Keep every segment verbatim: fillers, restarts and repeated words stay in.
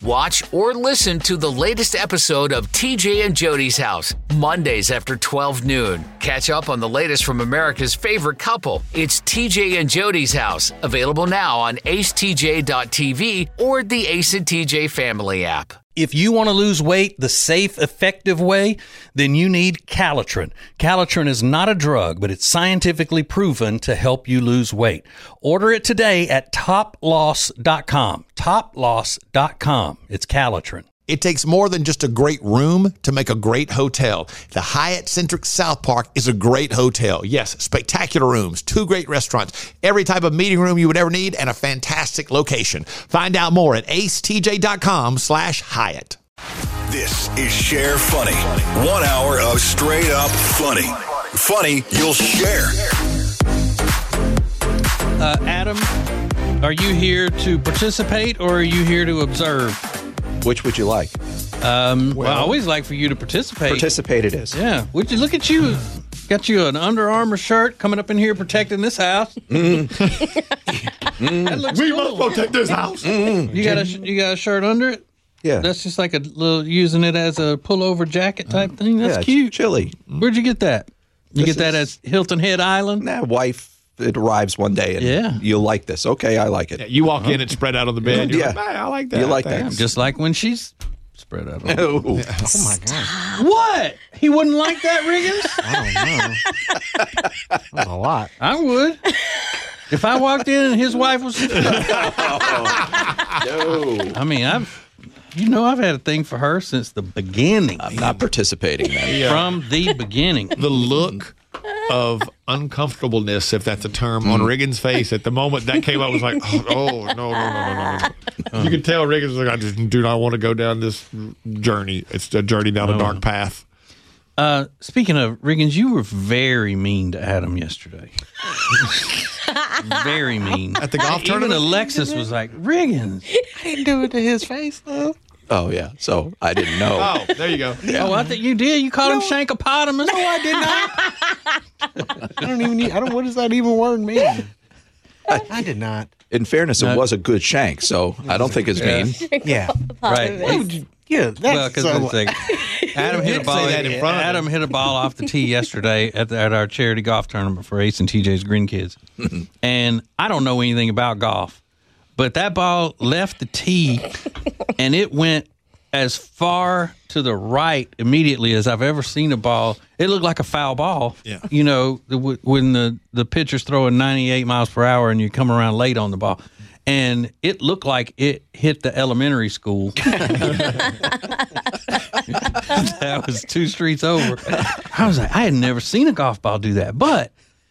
Watch or listen to the latest episode of T J and Jody's House, Mondays after twelve noon. Catch up on the latest from America's favorite couple. It's T J and Jody's House, available now on ace t j dot t v or the Ace and T J family app. If you want to lose weight the safe, effective way, then you need Calitrin. Calitrin is not a drug, but it's scientifically proven to help you lose weight. Order it today at top loss dot com. top loss dot com. It's Calitrin. It takes more than just a great room to make a great hotel. The Hyatt Centric South Park is a great hotel. Yes, spectacular rooms, two great restaurants, every type of meeting room you would ever need, and a fantastic location. Find out more at ace t j dot com slash Hyatt. This is Share Funny. One hour of straight up funny. Funny you'll share. Uh, Adam, are you here to participate or are you here to observe? Which would you like? Um, well, well, I always like for you to participate. Participate it is. Yeah. Would you look at you? Got you an Under Armour shirt coming up in here protecting this house. Mm. mm. That looks we cool. must protect this house. Mm. You got a you got a shirt under it? Yeah. That's just like a little using it as a pullover jacket type thing. That's yeah, cute. It's chilly. Where'd you get that? You This get that is, at Hilton Head Island? Nah, wife. It arrives one day, and yeah. you'll like this. Okay, I like it. Yeah, you walk uh-huh. in and spread out on the bed. You're yeah, like, I like that. You like Thanks. that? Just like when she's spread out. On oh. the oh my god! What? He wouldn't like that, Riggins? I don't know. That's a lot. I would. If I walked in and his wife was. oh, no. I mean, I've. You know, I've had a thing for her since the beginning. I'm not participating, man. Yeah. From the beginning. The look of uncomfortableness, if that's a term, mm. on Riggins' face at the moment that came up was like, oh, oh no, no, no, no, no, no. You could tell Riggins was like, I just do not want to go down this journey. It's a journey down a dark path. Uh, speaking of Riggins, you were very mean to Adam yesterday. Very mean. At the golf Even tournament? Alexis was like, Riggins. I didn't do it to his face, though. Oh, yeah. So I didn't know. Oh, there you go. Yeah. Oh, I think you did. You called no, him Shankopotamus. No, I did not. I don't even need, I don't, what does that even word mean? I, I did not. In fairness, it no. was a good shank, so I don't think it's yeah. mean. Yeah. Right. Yeah, that's well, because so, like, Adam hit a ball. That in front of Adam hit a ball off the tee yesterday at, the, at our charity golf tournament for Ace and T J's Green Kids, and I don't know anything about golf, but that ball left the tee, and it went as far to the right immediately as I've ever seen a ball. It looked like a foul ball. Yeah. You know, the, when the the pitcher's throwing ninety-eight miles per hour and you come around late on the ball. And it looked like it hit the elementary school. That was two streets over. I was like, I had never seen a golf ball do that. But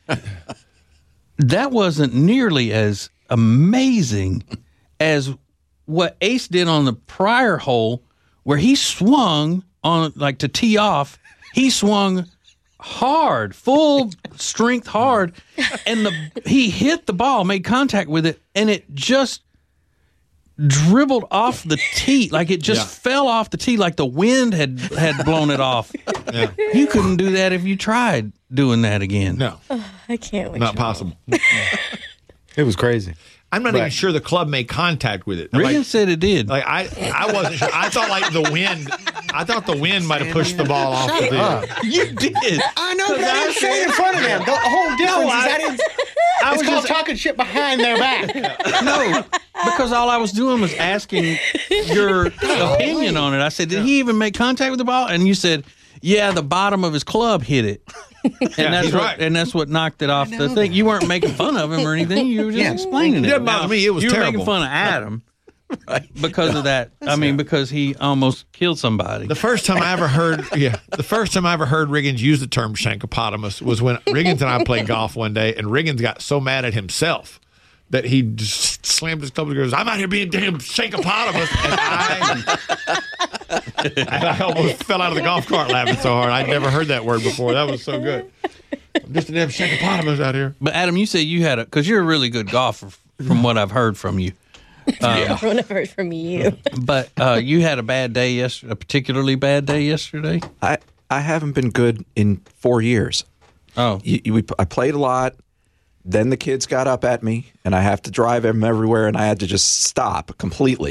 that wasn't nearly as amazing as what Ace did on the prior hole, where he swung on, like, to tee off. He swung hard, full strength hard, and the he hit the ball, made contact with it, and it just dribbled off the tee, like it just yeah. fell off the tee, like the wind had had blown it off. Yeah. You couldn't do that if you tried doing that again. No, oh, I can't wait. Not possible. It was crazy. I'm not right. even sure the club made contact with it. Riggins like, said it did. Like I, I wasn't sure. I thought like the wind. I thought the wind might have pushed the ball off the tee. You did. I know, but I didn't say it in front of them. The whole difference No, is I, I didn't. I it's was called just talking shit behind their back. No, because all I was doing was asking your opinion on it. I said, did he even make contact with the ball? And you said, yeah, the bottom of his club hit it. And yeah, that's he's what right. and that's what knocked it off the thing. That. You weren't making fun of him or anything. You were just yeah. explaining it. It didn't bother me. It was you terrible. You were making fun of Adam right. because of that. I mean, because he almost killed somebody. The first time I ever heard, yeah, the first time I ever heard Riggins use the term Shankopotamus was when Riggins and I played golf one day, and Riggins got so mad at himself that he just slammed his club and goes, I'm out here being damn Shankopotamus. And I, and I almost fell out of the golf cart laughing so hard. I'd never heard that word before. That was so good. I'm just a damn Shankopotamus out here. But Adam, you said you had a, because you're a really good golfer from what I've heard from you. Um, yeah. From what I've heard from you. But uh, you had a bad day yesterday, a particularly bad day yesterday? I, I haven't been good in four years. Oh. You, you, we, I played a lot. Then the kids got up at me, and I have to drive them everywhere, and I had to just stop completely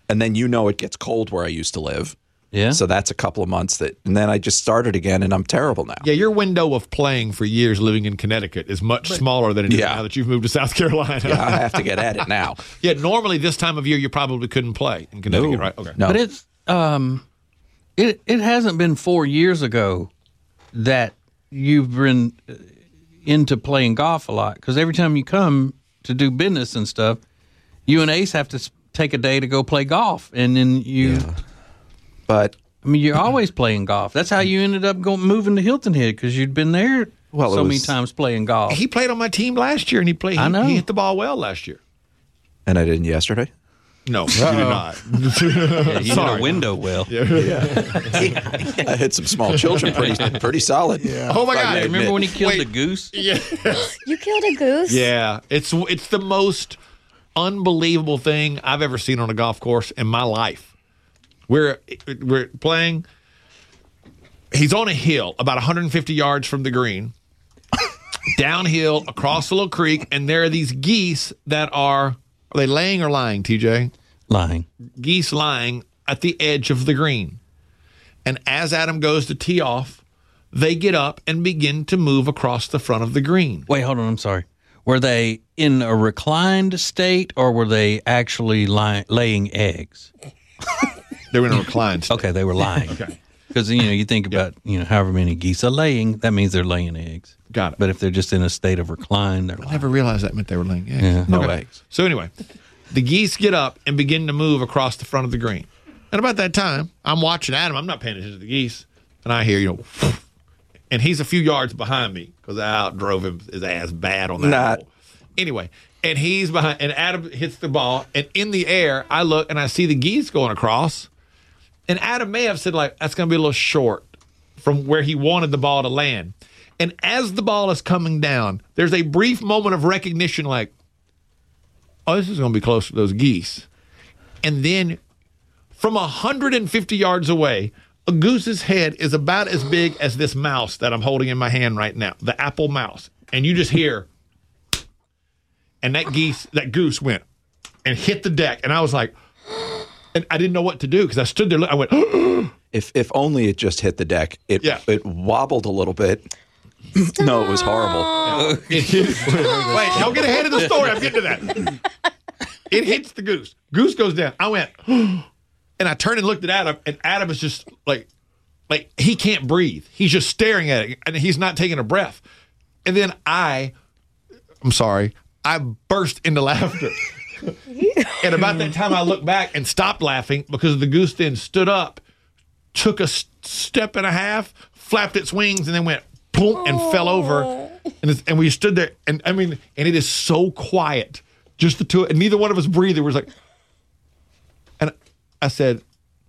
and then you know it gets cold where I used to live. Yeah. So that's a couple of months that, and then I just started again, and I'm terrible now. Yeah, your window of playing for years living in Connecticut is much smaller than it is Yeah. now that you've moved to South Carolina. Yeah, I have to get at it now. Yeah, normally this time of year you probably couldn't play in Connecticut, No. right? Okay. No. But it's um, it it hasn't been four years ago that you've been into playing golf a lot, because every time you come to do business and stuff, you and Ace have to s- take a day to go play golf, and then you. Yeah. But I mean, you're always playing golf. That's how you ended up going moving to Hilton Head, because you'd been there Well, it so many was- times playing golf. He played on my team last year, and he played. He, I know. he hit the ball well last year. and I didn't yesterday. No, he did not. Yeah, you hit Sorry. a window well. I hit some small children pretty pretty solid. Yeah. Oh my If I God! may Remember admit. when he killed Wait. the goose? Yeah, You killed a goose? yeah. It's it's the most unbelievable thing I've ever seen on a golf course in my life. We're we're playing. He's on a hill about one hundred fifty yards from the green, downhill across a little creek, and there are these geese that are are they laying or lying, T J? Lying. Geese lying at the edge of the green. And as Adam goes to tee off, they get up and begin to move across the front of the green. Wait, hold on. I'm sorry. Were they in a reclined state, or were they actually ly- laying eggs? They were in a reclined state. Okay, they were lying. Okay. Because you know, you think about you know however many geese are laying, that means they're laying eggs. Got it. But if they're just in a state of recline, they're I lying. never realized that meant they were laying eggs. Yeah. No eggs. So anyway, the geese get up and begin to move across the front of the green. And about that time, I'm watching Adam. I'm not paying attention to the geese. And I hear, you know, and he's a few yards behind me because I outdrove him his ass bad on that Not. hole. Anyway, and he's behind, and Adam hits the ball. And in the air, I look and I see the geese going across. And Adam may have said, like, that's going to be a little short from where he wanted the ball to land. And as the ball is coming down, there's a brief moment of recognition, like, oh, this is going to be close to those geese. And then from one hundred fifty yards away, a goose's head is about as big as this mouse that I'm holding in my hand right now, the Apple mouse. And you just hear, and that geese, that goose went and hit the deck. And I was like, and I didn't know what to do because I stood there. I went, If if only it just hit the deck. It Yeah. it wobbled a little bit. No, it was horrible. it hit, wait, don't get ahead of the story. I'm getting to that. It hits the goose. Goose goes down. I went, and I turned and looked at Adam, and Adam is just like, like he can't breathe. He's just staring at it, and he's not taking a breath. And then I, I'm sorry, I burst into laughter. And about that time, I looked back and stopped laughing because the goose then stood up, took a s- step and a half, flapped its wings, and then went boom and fell over. And, it's, and we stood there, and I mean, and it is so quiet, just the two, and neither one of us breathed. It was like, and I said,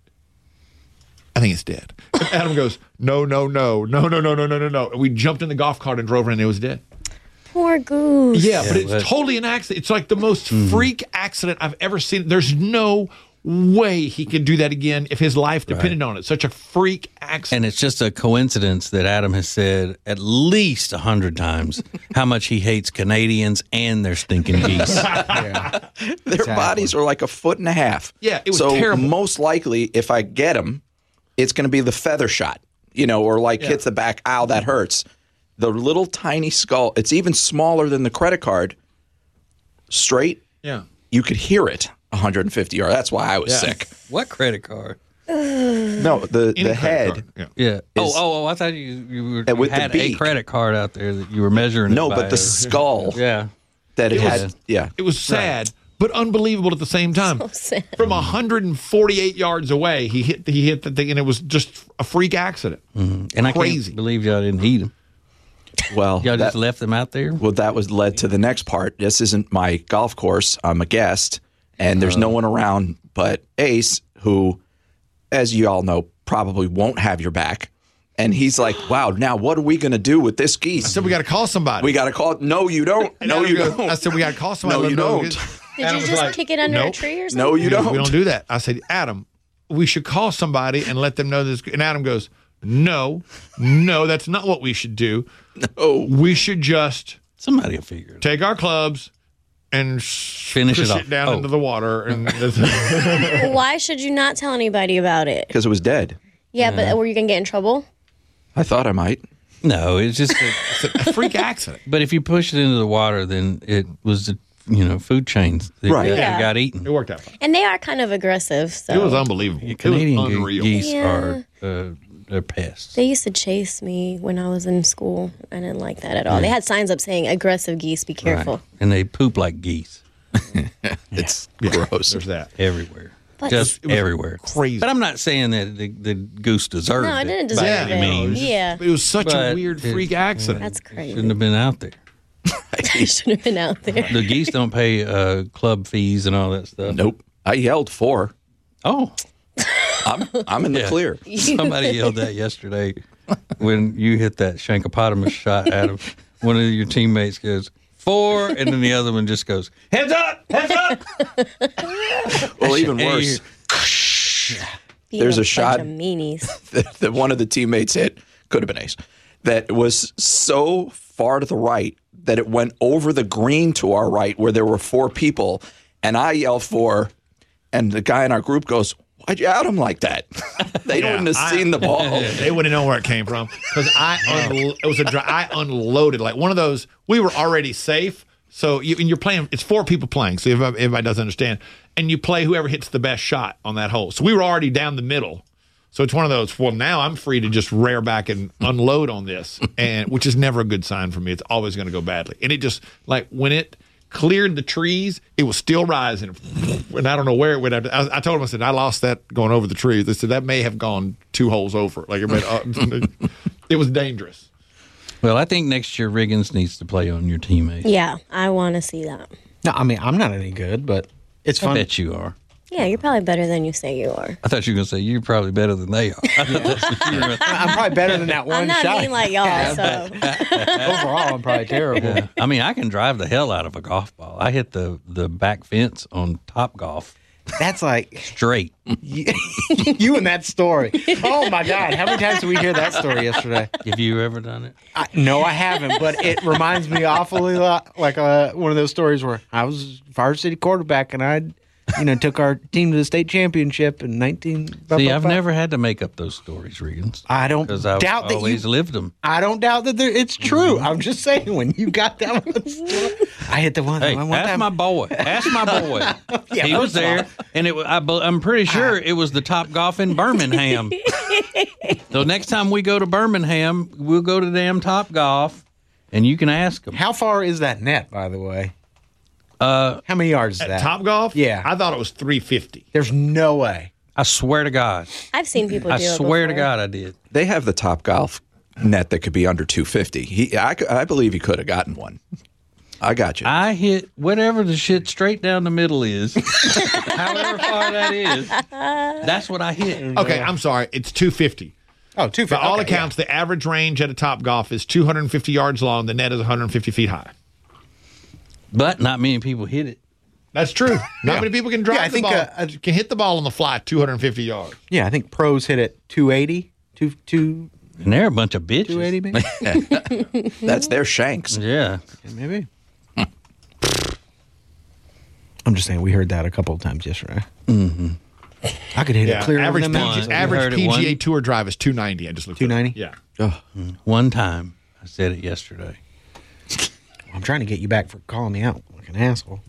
I think it's dead. And Adam goes, no, no, no, no, no, no, no, no, no, no. And we jumped in the golf cart and drove around, and it was dead. Poor goose. Yeah, but it's but- totally an accident. It's like the most freak accident I've ever seen. There's no way he could do that again if his life depended on it. Such a freak accident. And it's just a coincidence that Adam has said at least a hundred times how much he hates Canadians and their stinking geese. Their bodies are like a foot and a half. Yeah, it was so terrible. most likely, if I get them, it's going to be the feather shot, you know, or like hits the back. Ow, that hurts. The little tiny skull. It's even smaller than the credit card. Straight. Yeah. You could hear it. one hundred fifty yards. That's why I was Yeah. sick. What credit card? No, the Any the credit head. card. Yeah. Yeah. Oh, Is- oh, oh! I thought you you, were, And you with the had a beak. credit card out there that you were measuring. No, it but by. the skull yeah. that it, It was- had. Yeah. It was sad, but unbelievable at the same time. So sad. From one hundred forty-eight yards away, he hit the, he hit the thing, and it was just a freak accident. And I Crazy. can't believe y'all didn't eat them. Well, Y'all that, just left them out there. well, that was led to the next part. This isn't my golf course. I'm a guest, and there's no one around but Ace, who, as you all know, probably won't have your back. And he's like, "Wow, now what are we going to do with this I geese? said, we got to call somebody. We got to call." No, you don't. And No, Adam you goes- don't. I said, we got to call somebody. No, let you them know. don't. Did Adam you was just like, kick it under nope. a tree or something? No, you He goes, don't. We don't do that. I said, Adam, we should call somebody and let them know this. And Adam goes, no, no, that's not what we should do. Oh, We should just Somebody will figure it out. take our clubs and Finish push it it, off. down Oh. into the water. And Why should you not tell anybody about it? Because it was dead. Yeah, but were you gonna get in trouble? I thought I might. No, it's just. A, it's a freak accident. but if you push it into the water, then it was the you know food chains that Right. got, Yeah. got It eaten. worked out fine. And they are kind of aggressive. So It was unbelievable. Canadian it was ge- unreal. geese Yeah. are uh, they're pests. they used to chase me when I was in school. I didn't like that at all. They had signs up saying "aggressive geese, be careful." Right. And they poop like geese It's Yeah, gross. There's that. everywhere. But- Just It was everywhere. crazy. But I'm not saying that the, the goose deserved No, it didn't by deserve any it. means. Yeah, It was such a But weird it- freak accident. that's crazy. Shouldn't have been out there. I should have been out there. The geese don't pay uh, club fees and all that stuff. Nope. I yelled four. Oh, I'm I'm in the Yeah. clear. somebody yelled that yesterday when you hit that shankopotamus shot at him. One of your teammates goes, four, and then the other one just goes, heads up, heads up. Well, even Hey, worse, Being There's a bunch shot- of meanies. that, that one of the teammates hit, could have been Ace, that was so far to the right that it went over the green to our right where there were four people. And I yelled four, and the guy in our group goes, why'd you out him like that? They Yeah, wouldn't have I- seen the ball. They wouldn't know where it came from because I unlo- it was a dry, I unloaded like one of those. We were already safe, so you, and you're playing. It's four people playing, so if everybody doesn't understand, and you play whoever hits the best shot on that hole. So we were already down the middle. So it's one of those. Well, now I'm free to just rear back and unload on this, and which is never a good sign for me. It's always going to go badly. And it just like when it cleared the trees, it was still rising, and I don't know where it went. I, I told him, I said, I lost that going over the trees. They said that may have gone two holes over. Like it, made, uh, it was dangerous. Well, I think next year Riggins needs to play on your teammates. Yeah, I want to see that. No, I mean, I'm not any good, but it's I fun. bet you are. Yeah, you're probably better than you say you are. I thought you were going to say you're probably better than they are. I thought that's what you were gonna- I'm probably better than that one I'm not shot. mean like y'all, so Overall, I'm probably terrible. I mean, I can drive the hell out of a golf ball. I hit the, the back fence on Top Golf That's like straight. you, you and that story. Oh my God! How many times did we hear that story yesterday? Have you ever done it? I, no, I haven't, but it reminds me awfully lot like uh, one of those stories where I was varsity quarterback and I, you know, took our team to the state championship in nineteen. See, I've never had to make up those stories, Riggins. I don't Because I've doubt that you. always lived them. I don't doubt that there, it's true. I'm just saying when you got that one, story, I hit the one. Hey, one ask time. my boy. Ask my boy. Yeah, he was first of all- there, and it. wa- I, be- I'm pretty sure it was the Top Golf in Birmingham. So next time we go to Birmingham, we'll go to damn Top Golf, and you can ask them. How far is that net, by the way? Uh, How many yards is At that? Top Golf, Yeah. I thought it was three fifty. There's no way. I swear to God. I've seen people do I it swear to before. God, I did. They have the Top Golf net that could be under two fifty. He, I, c- I believe he could have gotten one. I got you. I hit whatever the shit straight down the middle is, however far that is. That's what I hit. Okay, I'm sorry. It's two fifty. Oh, two. By all okay, accounts, the average range at a Top Golf is two hundred fifty yards long. The net is one hundred fifty feet high. But not many people hit it. That's true. Not many people can drive Yeah, I the think, ball. uh, can hit the ball on the fly two hundred fifty yards. Yeah, I think pros hit it two eighty, two, two, And they're a bunch of bitches. two eighty maybe. That's their shanks. Yeah. Maybe. I'm just saying, we heard that a couple of times yesterday. Mm-hmm. I could hit Yeah, it clear average, over the P G, mountains. average heard it P G A one- Tour drive is two ninety. I just looked. two ninety? It up. Yeah. One time, I said it yesterday. I'm trying to get you back for calling me out like an asshole.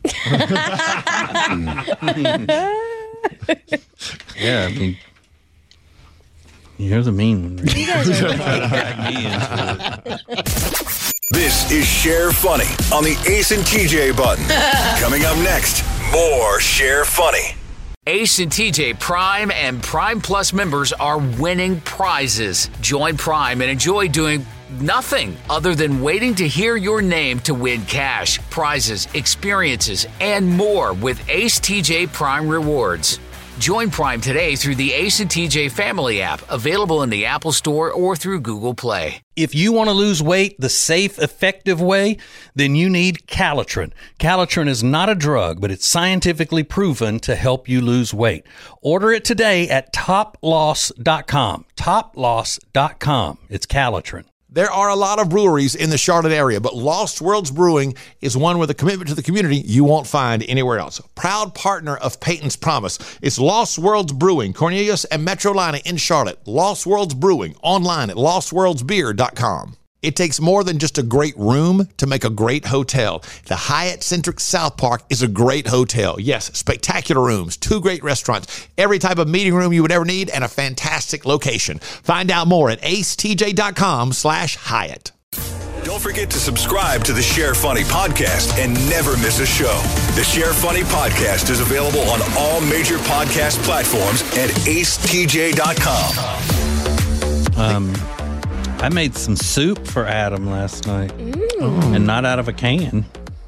Yeah, I mean, you're the mean one. Rick. Drag me into it. This is Share Funny on the Ace and T J button. Coming up next, more Share Funny. Ace and T J Prime and Prime Plus members are winning prizes. Join Prime and enjoy doing nothing other than waiting to hear your name to win cash, prizes, experiences, and more with Ace T J Prime Rewards. Join Prime today through the Ace and T J Family app, available in the Apple Store or through Google Play. If you want to lose weight the safe, effective way, then you need Calitrin. Calitrin is not a drug, but it's scientifically proven to help you lose weight. Order it today at top loss dot com. top loss dot com. It's Calitrin. There are a lot of breweries in the Charlotte area, but Lost Worlds Brewing is one with a commitment to the community you won't find anywhere else. Proud partner of Peyton's Promise. It's Lost Worlds Brewing, Cornelius and Metrolina in Charlotte. Lost Worlds Brewing, online at lost worlds beer dot com. It takes more than just a great room to make a great hotel. The Hyatt Centric South Park is a great hotel. Yes, spectacular rooms, two great restaurants, every type of meeting room you would ever need, and a fantastic location. Find out more at ace t j dot com slash Hyatt. Don't forget to subscribe to the Share Funny podcast and never miss a show. The Share Funny podcast is available on all major podcast platforms at ace t j dot com. Um, I made some soup for Adam last night, mm. and not out of a can.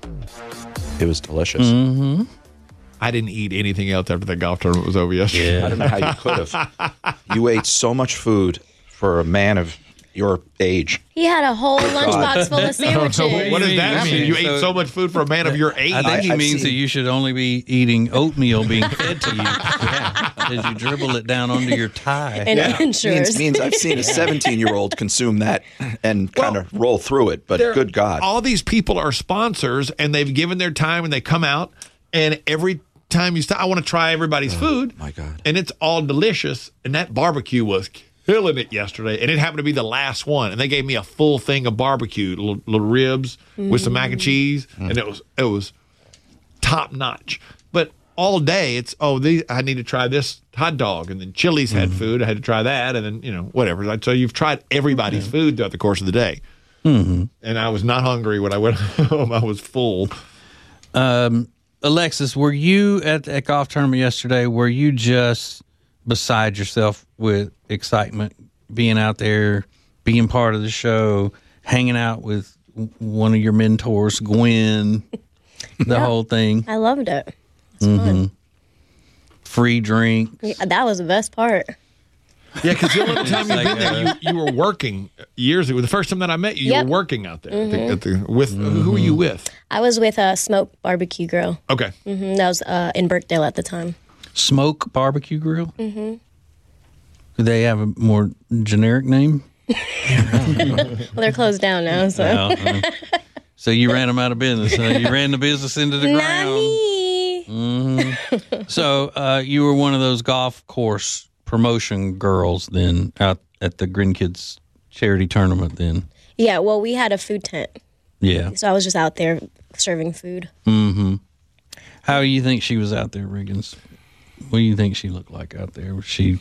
It was delicious. Mm-hmm. I didn't eat anything else after the golf tournament was over yesterday. Yeah. I don't know how you could have. You ate so much food for a man of your age. He had a whole lunchbox full of sandwiches. So what does that mean? You So- ate so much food for a man of your age? I think he I've means seen- that you should only be eating oatmeal being fed to you. Yeah, as you dribble it down onto your tie. And Yeah. insurers. Means, means I've seen a seventeen-year-old consume that and kind of roll through it, but They're- good God. All these people are sponsors, and they've given their time, and they come out, and every time you stop, I want to try everybody's food. my God. And it's all delicious, and that barbecue was killing it yesterday, and it happened to be the last one, and they gave me a full thing of barbecue, little, little ribs with some mac and cheese, and it was it was top notch. But all day, it's oh, these, I need to try this hot dog, and then Chili's had food, I had to try that, and then you know whatever. So you've tried everybody's food throughout the course of the day, Mm-hmm. and I was not hungry when I went home. I was full. Um, Alexis, were you at the golf tournament yesterday? Were you just beside yourself with excitement, being out there, being part of the show, hanging out with one of your mentors, Gwen, the Yeah. whole thing? I loved it. It's fun. Free drinks. Yeah, that was the best part. Yeah, because the only time you've like, been there, uh, you, you were working years ago. The first time that I met you, you Yep. were working out there. At the, at the, with who were you with? I was with a Smoke Barbecue Grill. Okay, hmm That was uh, in Birkdale at the time. Smoke Barbecue Grill? Mm-hmm. Do they have a more generic name? Well, they're closed down now, so. No, uh, so you ran them out of business. Huh? You ran the business into the Not ground. me. So uh, you were one of those golf course promotion girls then out at the Grin Kids charity tournament then. Yeah, well, we had a food tent, Yeah. so I was just out there serving food. Mm-hmm. How do you think she was out there, Riggins? What do you think she looked like out there? Was she,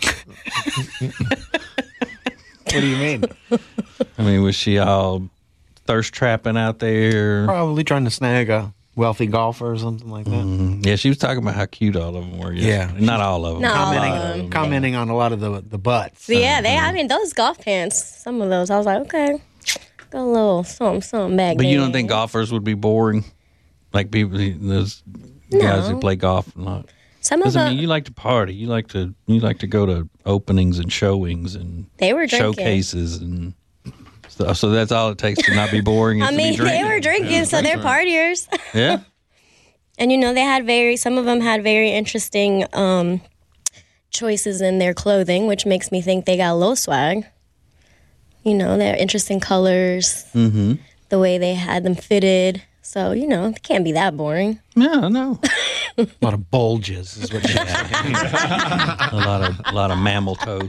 What do you mean? I mean, was she all thirst trapping out there? Probably trying to snag a wealthy golfer or something like that. Mhm. Yeah, she was talking about how cute all of them were. Yeah. yesterday. Not all of them. No. Commenting, Um, commenting on a lot of the the butts. So, yeah, they, I mean, those golf pants, some of those, I was like, okay, got a little something, something back But there. you don't think golfers would be boring? Like people, those guys who No. play golf a lot. Some of Because I them, mean, you like to party. You like to you like to go to openings and showings and they were drinking. showcases and stuff. So that's all it takes to not be boring. Is I to mean, be drinking. they were drinking, so they're partiers. Yeah. And, you know, they had very, some of them had very interesting um, choices in their clothing, which makes me think they got low swag. You know, they're interesting colors, Mm-hmm. the way they had them fitted. So, you know, it can't be that boring. Yeah, no. A lot of bulges is what she had. A lot of a lot of mammal toe.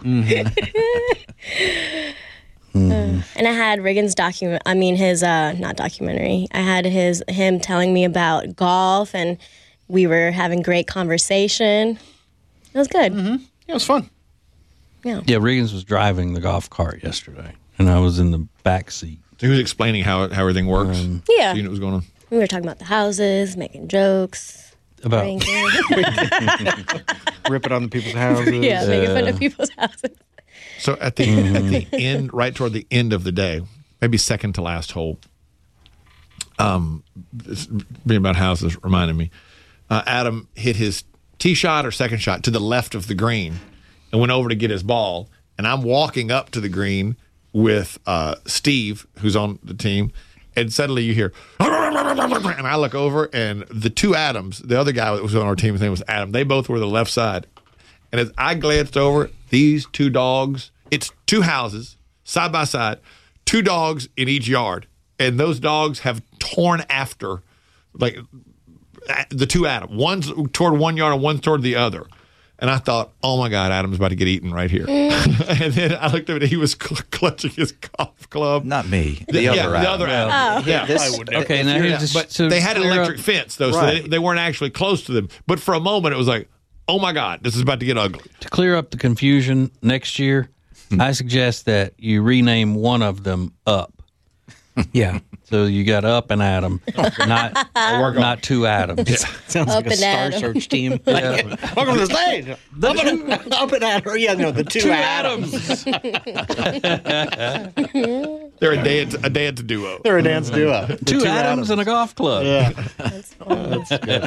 And I had Riggins document, I mean, his, uh, not documentary, I had his, him telling me about golf, and we were having great conversation. It was good. It was fun. Yeah. Yeah, Riggins was driving the golf cart yesterday, and I was in the back seat. so he was explaining how how everything works. Yeah. So you know what was going on. We were talking about the houses, making jokes, About drinking. Rip it on the people's houses. yeah, making fun of people's houses. So at the at the end, right toward the end of the day, maybe second to last hole. Um, this, being about houses reminded me. Uh, Adam hit his tee shot or second shot to the left of the green, and went over to get his ball. And I'm walking up to the green with uh, Steve, who's on the team, and suddenly you hear, and I look over, and the two Adams, the other guy that was on our team, his name was Adam. They both were the left side. And as I glanced over, these two dogs, it's two houses, side by side, two dogs in each yard, and those dogs have torn after, like, the two Adam. One's toward one yard and one's toward the other. And I thought, oh, my God, Adam's about to get eaten right here. And then I looked at him, and he was cl- clutching his golf club. Not me. The, The- other yeah, Adam. the other Adam. Oh. Yeah. This- Okay, now here's just But to they had an clear electric up- fence, though, so Right. they, they weren't actually close to them. But for a moment, it was like, oh, my God, this is about to get ugly. To clear up the confusion next year, I suggest that you rename one of them Up. Yeah. So you got Up and Adam, not work on not two Adams. Sounds Up like a and Star Adam. Search team. Welcome to the stage. Up and, up and Adam. Yeah, no, the two, Two Adams. Adams. They're a dance, a dance duo. They're a dance duo. The Two, Adams, and a golf club. Yeah. That's fun.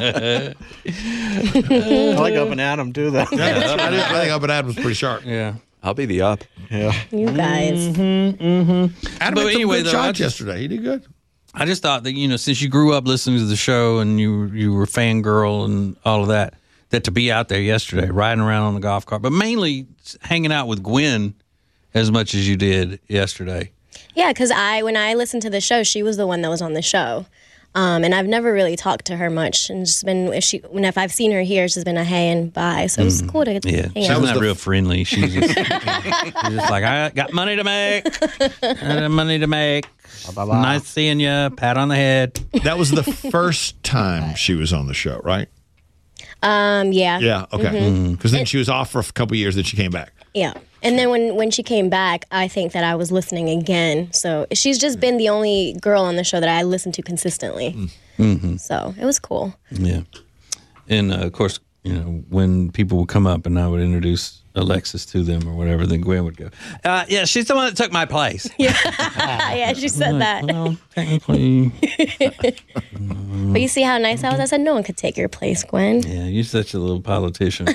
I like Up and Adam too, though. Yeah, I, think- I think Up and Adam's pretty sharp. Yeah. I'll be the Up. Yeah. You guys. Adam But had some anyway, good though, shots I just- yesterday. He did good. I just thought that, you know, since you grew up listening to the show and you you were fangirl and all of that, that to be out there yesterday, riding around on the golf cart, but mainly hanging out with Gwen as much as you did yesterday. Yeah, because I when I listened to the show, she was the one that was on the show, um, and I've never really talked to her much, and just been if she when if I've seen her here, she's been a hey and bye, so it was cool to Yeah, hang she's out. not real friendly. She's just, she's just like, I got money to make, I got money to make. Nice seeing you. Pat on the head. That was the first time she was on the show, right? Um, yeah, Yeah, okay. Because then she was off for a couple years, then she came back. yeah. And then when when she came back, I think that I was listening again. So she's just been the only girl on the show that I listened to consistently. Mm-hmm. So it was cool. Yeah. And uh, of course, you know, when people would come up and I would introduce Alexis to them or whatever, then Gwen would go, uh, yeah, she's the one that took my place. Yeah, she said that. Well, technically, But you see how nice I was? I said, no one could take your place, Gwen. yeah, you're such a little politician.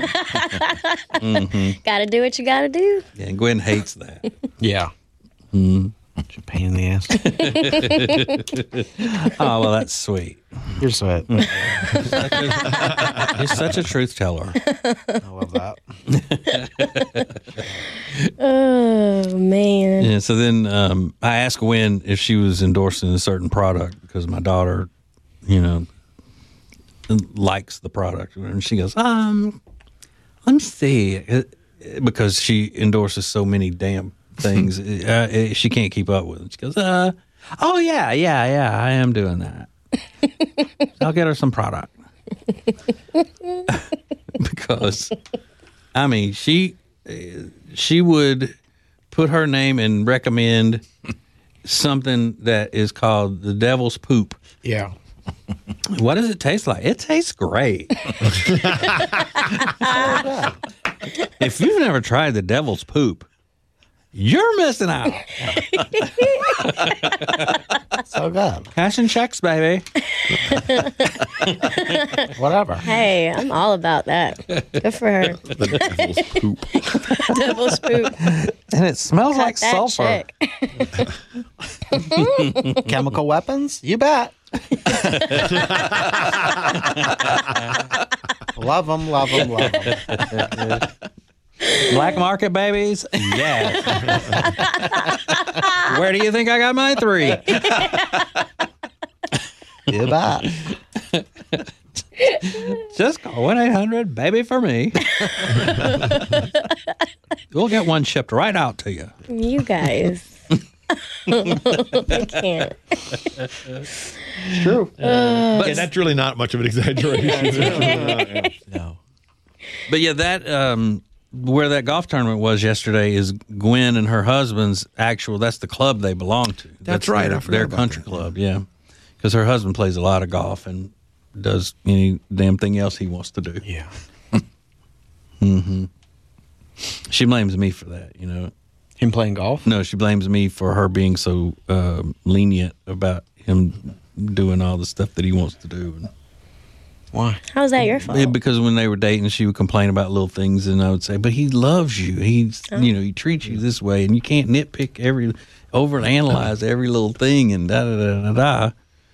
Gotta do what you gotta do. Yeah, and Gwen hates that. Yeah. Mm. It's a pain in the ass. Oh, well, that's sweet. You're sweat. You're such a truth teller. I love that. Oh, man. Yeah, so then um, I asked Gwen if she was endorsing a certain product because my daughter, you know, likes the product. And she goes, um, let me see. Because she endorses so many damn things, uh, she can't keep up with it. She goes, uh, oh, yeah, yeah, yeah, I am doing that. I'll get her some product. Because, I mean, she she would put her name and recommend something that is called the devil's poop. Yeah. What does it taste like? It tastes great. If you've never tried the devil's poop, you're missing out. So good. Cash and checks, baby. Whatever. Hey, I'm all about that. Good for her. The devil's poop. Devil's poop. And it smells like That sulfur. chick. Chemical weapons? You bet. Love them, love them, love them. Black market babies? Yeah. Where do you think I got my three? You bet. Just call one eight hundred baby for me. We'll get one shipped right out to you. You guys. I can't. True. But that's really not much of an exaggeration. No. But yeah, that um, where that golf tournament was yesterday is Gwen and her husband's actual. That's the club they belong to. That's right, I Their, forgot their about country that. club. Yeah, because her husband plays a lot of golf and does any damn thing else he wants to do. Yeah. Mm-hmm. She blames me for that. You know. Him playing golf? No, she blames me for her being so uh, lenient about him doing all the stuff that he wants to do. And, Why? How's that your fault? Yeah, because when they were dating, she would complain about little things, and I would say, "But he loves you. He's, you know, he treats you this way, and you can't nitpick every, overanalyze every little thing, and da da da da da."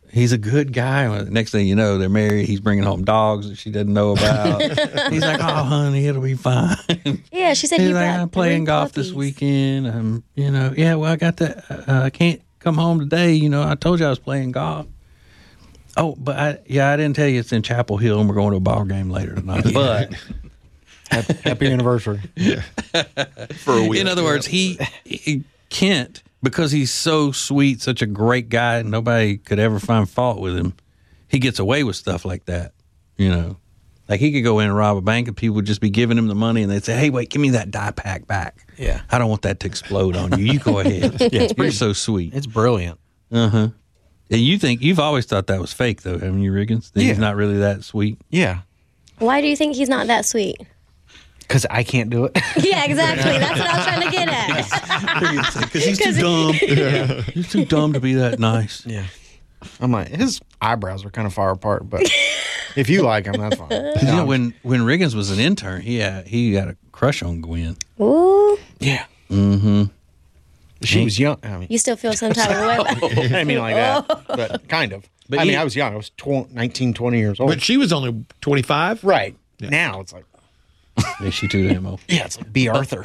he's a good guy. Next thing you know, they're married. He's bringing home dogs that she doesn't know about. He's like, oh, honey, it'll be fine. Yeah, she said He's he like, brought I'm playing three golf puppies. this weekend. I'm, you know, yeah, well, I got that. Uh, I can't come home today. You know, I told you I was playing golf. Oh, but I, yeah, I didn't tell you it's in Chapel Hill and we're going to a ball game later tonight. But Happy, happy anniversary. For a week. in other words, he, he Kent, because he's so sweet, such a great guy, and nobody could ever find fault with him, he gets away with stuff like that, you know. Like, he could go in and rob a bank, and people would just be giving him the money, and they'd say, hey, wait, give me that die pack back. Yeah. I don't want that to explode on you. You go ahead. Yeah, You're so sweet. It's brilliant. Uh-huh. And you think, you've always thought that was fake, though, haven't you, Riggins? That Yeah. he's not really that sweet? Yeah. Why do you think he's not that sweet? Because I can't do it. Yeah, exactly. That's what I was trying to get at. Because he's too dumb. He's too dumb to be that nice. Yeah. I'm like, his eyebrows are kind of far apart, but if you like him, that's fine. You know, when, when Riggins was an intern, he had, he got a crush on Gwen. Ooh, Yeah. Mm-hmm. She was young. I mean, you still feel some type of way about it. I didn't mean like that, but kind of. But I mean, you- I was young. I was tw- nineteen, twenty years old. But she was only twenty-five. right. Now it's like, Is she too damn old? yeah, it's like B. Arthur.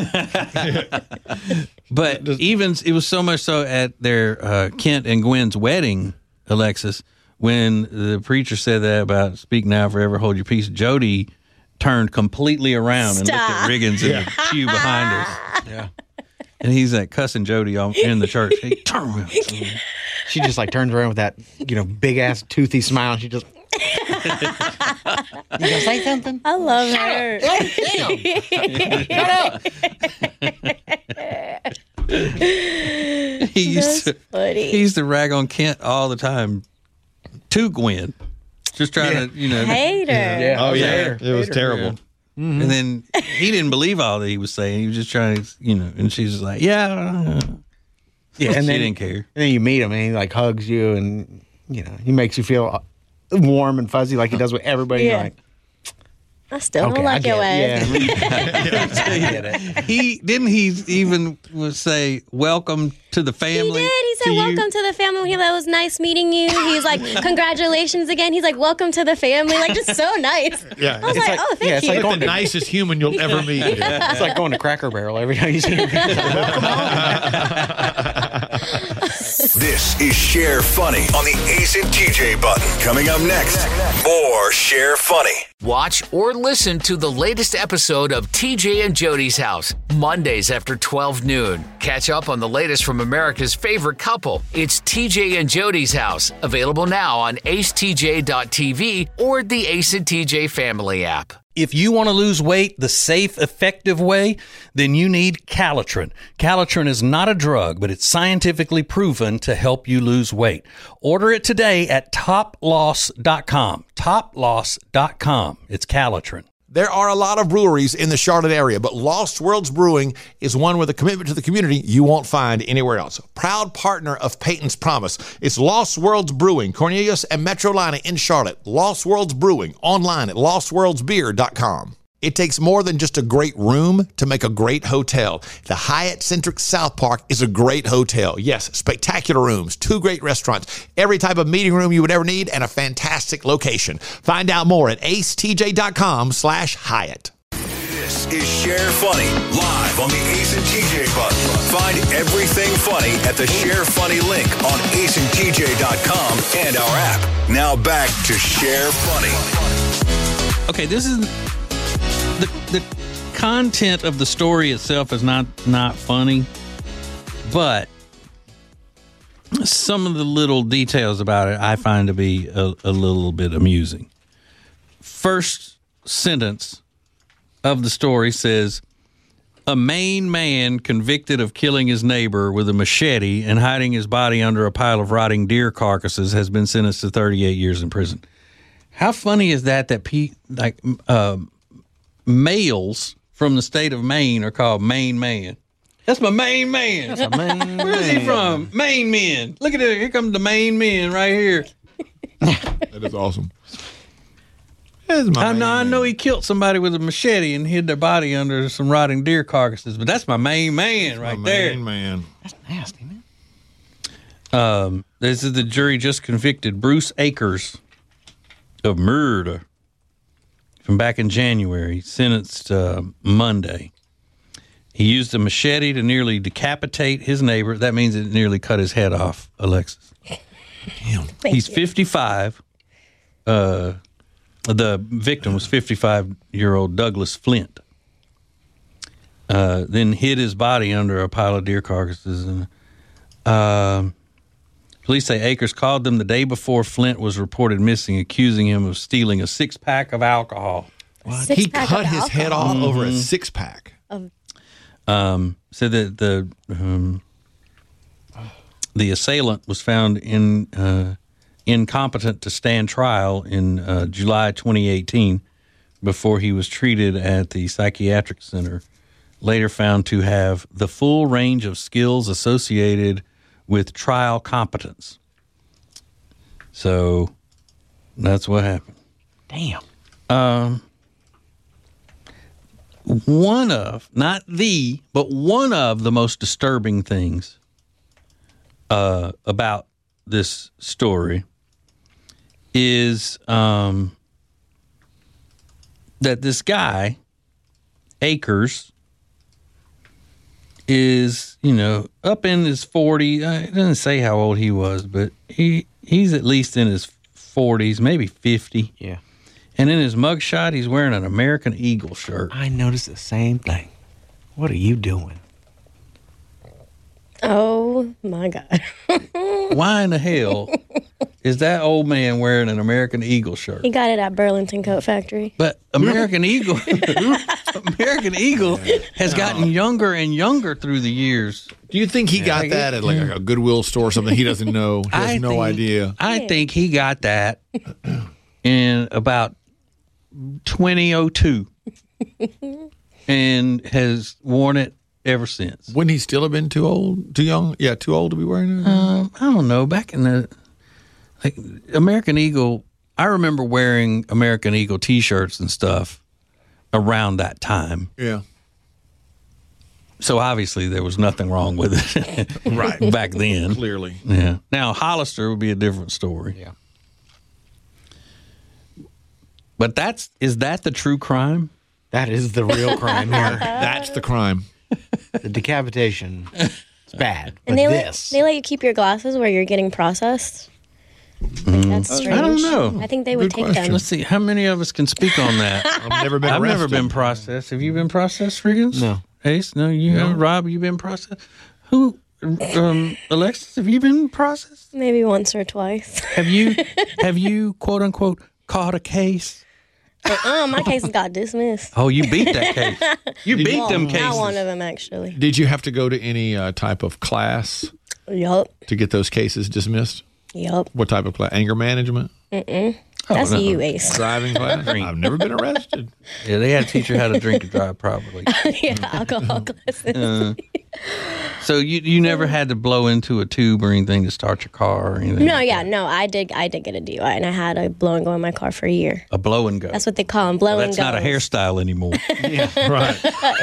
But even it was so much so at their uh, Kent and Gwen's wedding, Alexis, when the preacher said that about speak now, forever hold your peace, Jody turned completely around and looked at Stop. Riggins in the pew behind us. Yeah. And he's like cussing Jody on, in the church. Hey, turn around. She just like turns around with that, you know, big ass toothy smile. And she just. You gonna say something? I love her. He used to, Funny. he used to rag on Kent all the time to Gwen. Just trying to, you know. Hater. Yeah. Oh, yeah. Hater. It was terrible. And then he didn't believe all that he was saying. He was just trying to, you know, and she's just like, yeah. uh, Yeah, and she then, didn't care. and then you meet him and he like hugs you and, you know, he makes you feel warm and fuzzy like he does with everybody. Yeah. You're like, I still okay, don't like I your get ways. it. Yeah. I get it. He didn't he even say welcome to the He family. did. He to said, you? welcome to the family. He that was nice meeting you. He's like, congratulations again. He's like, welcome to the family. Like, just so nice. Yeah. I was It's like, oh, thank yeah, it's you. like the going to, nicest human you'll ever meet. it's like going to Cracker Barrel every time you see him. This is Share Funny on the Ace and T J button. Coming up next, more Share Funny. Watch or listen to the latest episode of T J and Jody's House, Mondays after twelve noon. Catch up on the latest from America's favorite couple. It's T J and Jody's House, available now on ace t j dot t v or the Ace and T J family app. If you want to lose weight the safe, effective way, then you need Calitrin. Calitrin is not a drug, but it's scientifically proven to help you lose weight. Order it today at top loss dot com. top loss dot com. It's Calitrin. There are a lot of breweries in the Charlotte area, but Lost Worlds Brewing is one with a commitment to the community you won't find anywhere else. Proud partner of Peyton's Promise. It's Lost Worlds Brewing, Cornelius and Metrolina in Charlotte. Lost Worlds Brewing, online at lost worlds beer dot com. It takes more than just a great room to make a great hotel. The Hyatt Centric South Park is a great hotel. Yes, spectacular rooms, two great restaurants, every type of meeting room you would ever need, and a fantastic location. Find out more at ace t j dot com slash Hyatt. This is Share Funny, live on the Ace and T J button. Find everything funny at the Share Funny link on ace and t j dot com and our app. Now back to Share Funny. Okay, this is the the content of the story itself is not not funny, but some of the little details about it I find to be a, a little bit amusing. First sentence of the story says, a Maine man convicted of killing his neighbor with a machete and hiding his body under a pile of rotting deer carcasses has been sentenced to thirty-eight years in prison. How funny is that that pe- like uh, males from the state of Maine are called Maine man? That's my Maine man. That's a Maine Where's he from? Maine men. Look at it. Here comes the Maine men right here. That is awesome. That's my I know, I main know man. he killed somebody with a machete and hid their body under some rotting deer carcasses, but that's my main man right My there. main man. Nasty, man. Um, this is the jury just convicted Bruce Akers of murder from back in January, sentenced uh, Monday. He used a machete to nearly decapitate his neighbor. That means it nearly cut his head off, Alexis. Damn. He's fifty-five. Uh, the victim was fifty-five-year-old Douglas Flint. Uh, then hid his body under a pile of deer carcasses. And uh, police say Akers called them the day before Flint was reported missing, accusing him of stealing a six-pack of alcohol. What? He cut his head off Mm-hmm. over a six-pack. Of- Um, said that the um, the assailant was found in uh, incompetent to stand trial in uh, July twenty eighteen before he was treated at the psychiatric center. Later found to have the full range of skills associated with trial competence. So that's what happened. Damn. Um. One of, not the, but one of the most disturbing things uh, about this story is um, that this guy, Akers, is, you know, up in his forties. Uh, it doesn't say how old he was, but he he's at least in his forties, maybe fifty. Yeah. And in his mugshot, he's wearing an American Eagle shirt. I noticed the same thing. What are you doing? Oh, my God. Why in the hell is that old man wearing an American Eagle shirt? He got it at Burlington Coat Factory. But American Eagle, American Eagle has gotten younger and younger through the years. Do you think he got Like that it- at like a Goodwill store or something? He doesn't know. He has I no think- idea. I think he got that in about twenty oh two and has worn it ever since. Wouldn't he still have been too old, too young? Yeah, too old to be wearing it? Um, I don't know. Back in the like American Eagle, I remember wearing American Eagle T-shirts and stuff around that time. Yeah. So obviously there was nothing wrong with it, Right. back then. Clearly. Yeah. Now Hollister would be a different story. Yeah. But that's is that the true crime? That is the real crime here. That's the crime. The decapitation. It's bad. But And they this. let, they let you keep your glasses where you're getting processed. Like, that's strange. I don't know. I think they would Good take question. them. Let's see. How many of us can speak on that? I've never been I've never arrested. been processed. Have you been processed, Riggins? No. Ace? No. You have Rob? You been processed? Who? Um, Alexis? Have you been processed? Maybe once or twice. Have you? Have you quote unquote caught a case? uh, my case got dismissed. Oh, you beat that case. You beat Well, them not cases. one of them, actually. Did you have to go to any uh, type of class Yup. to get those cases dismissed? Yup. What type of class? Anger management? That's no. you, Ace. Driving class? I've never been arrested. Yeah, they had to teach you how to drink and drive properly. yeah, alcohol classes. Uh, so you you never had to blow into a tube or anything to start your car or anything? No, like yeah, that? no, I did. I did get a D U I, and I had a blow and go in my car for a year. A blow and go. That's what they call them, blow Well, and that's go. not a hairstyle anymore. Right.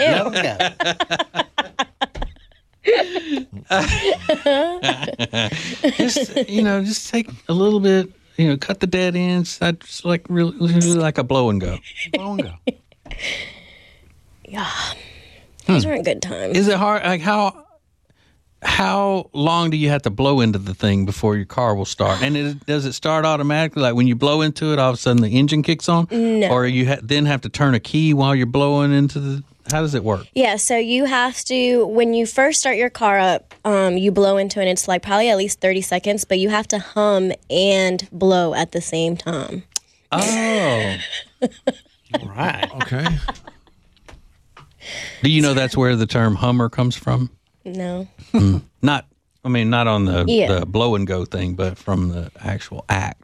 Just you know, just take a little bit. You know, cut the dead ends. I just like really, really like a blow and go. Blow and go. Yeah, those weren't good times. Is it hard? Like how how long do you have to blow into the thing before your car will start? And it, does it start automatically? Like when you blow into it, all of a sudden the engine kicks on? No. Or you ha- then have to turn a key while you're blowing into the? How does it work? Yeah, so you have to, when you first start your car up, um, you blow into it, and it's like probably at least thirty seconds, but you have to hum and blow at the same time. Oh, All right. Okay. do you know that's where the term Hummer comes from? No. Not, I mean, not on the, Yeah. the blow and go thing, but from the actual act.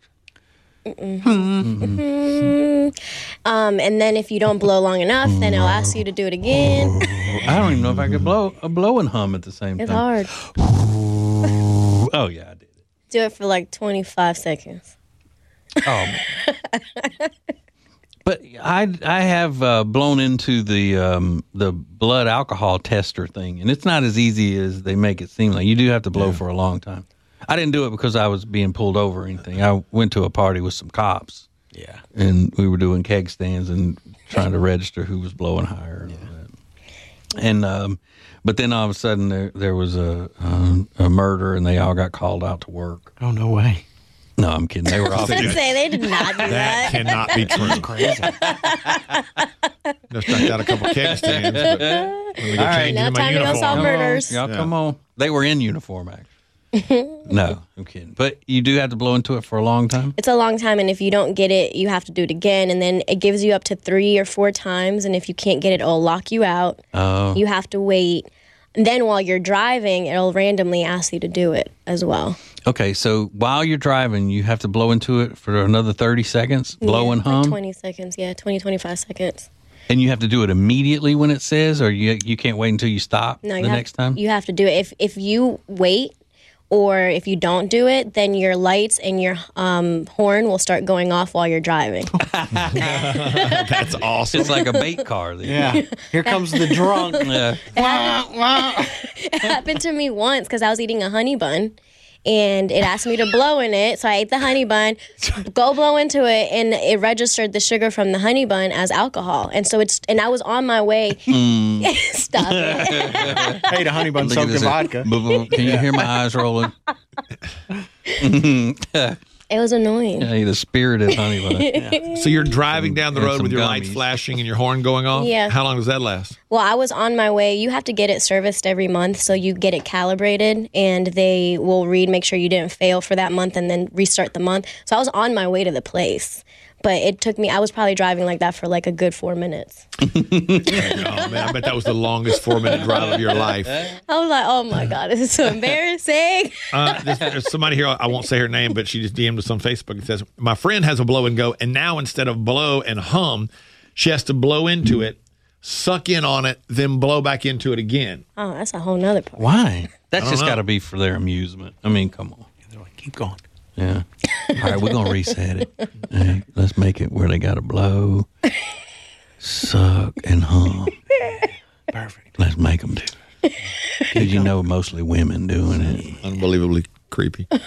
Um, and then if you don't blow long enough, then it'll ask you to do it again. I don't even know if I could blow a blow and hum at the same It's time. hard. Oh yeah, I did. Do it for like twenty-five seconds. Oh, but I I have uh, blown into the um, the blood alcohol tester thing, and it's not as easy as they make it seem. Like you do have to blow for a long time. I didn't do it because I was being pulled over or anything. I went to a party with some cops. Yeah. And we were doing keg stands and trying to register who was blowing higher. And, all that. and um, but then all of a sudden there there was a um, a murder and they all got called out to work. Oh, no way. No, I'm kidding. They were I off. was going to say, they did not do That that. cannot be true. Crazy. Just knocked out a couple keg stands. But let me go change Now into my time to go solve uniform. murders. Y'all come on. They were in uniform, actually. No, I'm kidding. But you do have to blow into it for a long time? It's a long time, and if you don't get it, you have to do it again, and then it gives you up to three or four times, and if you can't get it, it'll lock you out. Oh. You have to wait. And then while you're driving, it'll randomly ask you to do it as well. Okay, so while you're driving, you have to blow into it for another thirty seconds? Blow yeah, and hum? Like twenty seconds, yeah, twenty, twenty-five seconds. And you have to do it immediately when it says, or you you can't wait until you stop No, the you have, next time? You have to do it. If if you wait, or if you don't do it, then your lights and your um, horn will start going off while you're driving. That's awesome. It's like a bait car. Then. Yeah. Here comes the drunk. Yeah. It happened to me once because I was eating a honey bun. And it asked me to blow in it, so I ate the honey bun, go blow into it, and it registered the sugar from the honey bun as alcohol. And so it's, and I was on my way. Mm. Stop it. I ate a honey bun Look at soaked in this. vodka. Boom, boom. Can you hear my eyes rolling? It was annoying. I ate a spirited honey bun. So you're driving down the And road some with your lights gummies. flashing and your horn going off? Yeah. How long does that last? Well, I was on my way. You have to get it serviced every month, so you get it calibrated, and they will read, make sure you didn't fail for that month, and then restart the month. So I was on my way to the place, but it took me, I was probably driving like that for like a good four minutes. Oh, man, I bet that was the longest four-minute drive of your life. I was like, oh my God, this is so embarrassing. Uh, there's, there's somebody here, I won't say her name, but she just D M'd us on Facebook and says, my friend has a blow and go, and now instead of blow and hum, she has to blow into it, suck in on it, then blow back into it again. Oh, that's a whole nother part. Why? That's don't just know. got to be for their amusement. I mean, come on. They're like, keep going. Yeah. All right, we're going to reset it. Hey, let's make it where they got to blow, suck, and hum. Perfect. Let's make them do it. Because you know mostly women doing it. Unbelievably creepy. A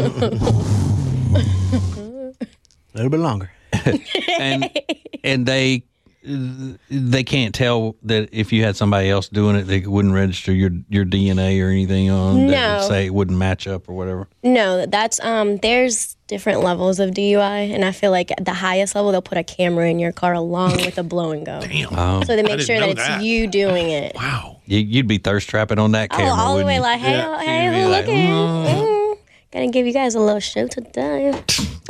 little bit longer. And and they they can't tell that if you had somebody else doing it, they wouldn't register your, your D N A or anything on that No. would say it wouldn't match up or whatever. No, that's, um, there's different levels of D U I, and I feel like at the highest level, they'll put a camera in your car along with the blow and go. Damn. Oh. So they I make didn't sure that know it's that. you doing it. Wow. You, you'd be thirst trapping on that Oh, camera. all the wouldn't way you? like, hey, Yeah. hey, You'd be who like, looking? mm. Mm. Gonna give you guys a little show today.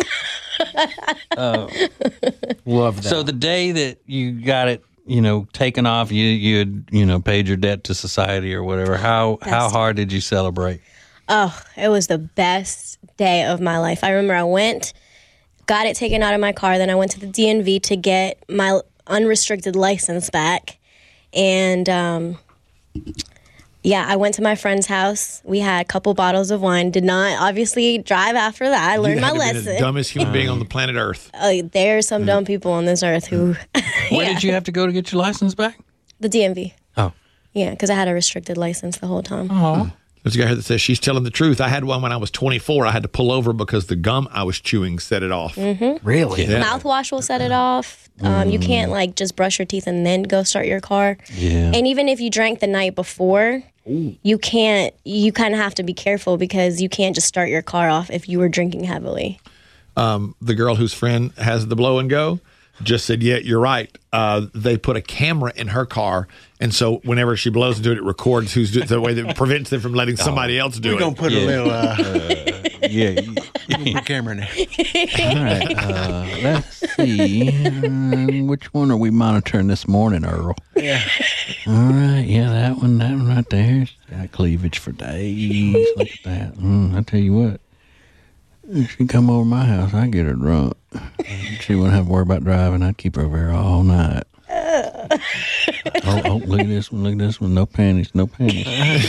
Love that. So the day that you got it, you know, taken off, you you had, you know, paid your debt to society or whatever. How how Best. hard did you celebrate? Oh, it was the best day of my life. I remember I went, got it taken out of my car, then I went to the D M V to get my unrestricted license back. And um, yeah, I went to my friend's house. We had a couple bottles of wine. Did not obviously drive after that. I learned You my had to be lesson. the dumbest human being on the planet Earth. Uh, there's some dumb people on this earth who, Where yeah, did you have to go to get your license back? the D M V. Oh. Yeah, because I had a restricted license the whole time. Oh. There's a guy here that says she's telling the truth. I had one when I was twenty-four. I had to pull over because the gum I was chewing set it off. Really? Yeah. Mouthwash will set it off. Um, You can't like just brush your teeth and then go start your car. Yeah. And even if you drank the night before, you can't. You kind of have to be careful because you can't just start your car off if you were drinking heavily. Um, the girl whose friend has the blow and go just said, yeah, you're right. Uh, they put a camera in her car, and so whenever she blows into it, it records who's doing the way that prevents them from letting somebody else do We're it. going to put Yeah. a little uh, Yeah. put camera in there. All right. Uh, let's see. Uh, which one are we monitoring this morning, Earl? Yeah. All right. Yeah, that one. That one right there. It's got cleavage for days. Look at that. Mm, I tell you what. If she come over my house, I get her drunk. She wouldn't have to worry about driving. I'd keep her over here all night. oh, oh, look at this one. Look at this one. No panties. No panties.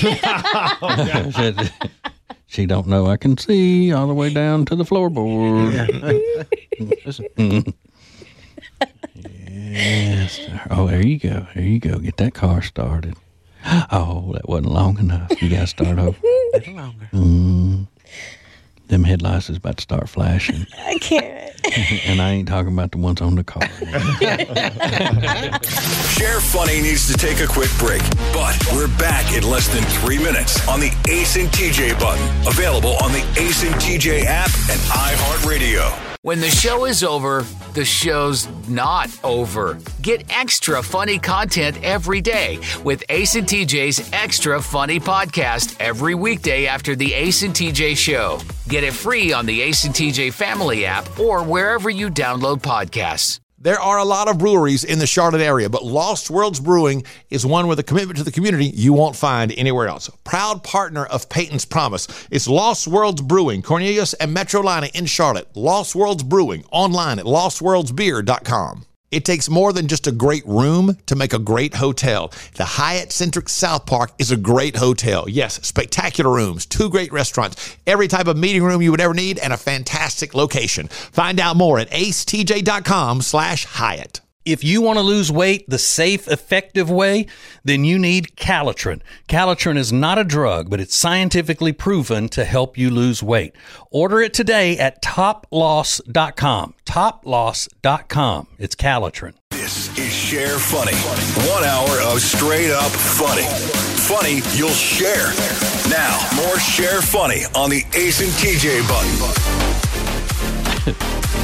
She don't know I can see all the way down to the floorboard. Yes. Oh, there you go. There you go. Get that car started. Oh, that wasn't long enough. You got to start over. A little longer. Mm. Them headlights is about to start flashing. I can't. And I ain't talking about the ones on the car. Share Funny needs to take a quick break, but we're back in less than three minutes on the Ace and T J button. Available on the Ace and T J app and iHeartRadio. When the show is over, the show's not over. Get extra funny content every day with Ace and T J's Extra Funny Podcast every weekday after the Ace and T J show. Get it free on the Ace and T J Family app or wherever you download podcasts. There are a lot of breweries in the Charlotte area, but Lost Worlds Brewing is one with a commitment to the community you won't find anywhere else. Proud partner of Peyton's Promise. It's Lost Worlds Brewing, Cornelius and Metrolina in Charlotte. Lost Worlds Brewing, online at lost worlds beer dot com. It takes more than just a great room to make a great hotel. The Hyatt Centric South Park is a great hotel. Yes, spectacular rooms, two great restaurants, every type of meeting room you would ever need, and a fantastic location. Find out more at ace t j dot com slash Hyatt. If you want to lose weight the safe, effective way, then you need Calitrin. Calitrin is not a drug, but it's scientifically proven to help you lose weight. Order it today at top loss dot com. top loss dot com. It's Calitrin. This is Share Funny. One hour of straight up funny. Funny you'll share. Now, more Share Funny on the Ace and T J button.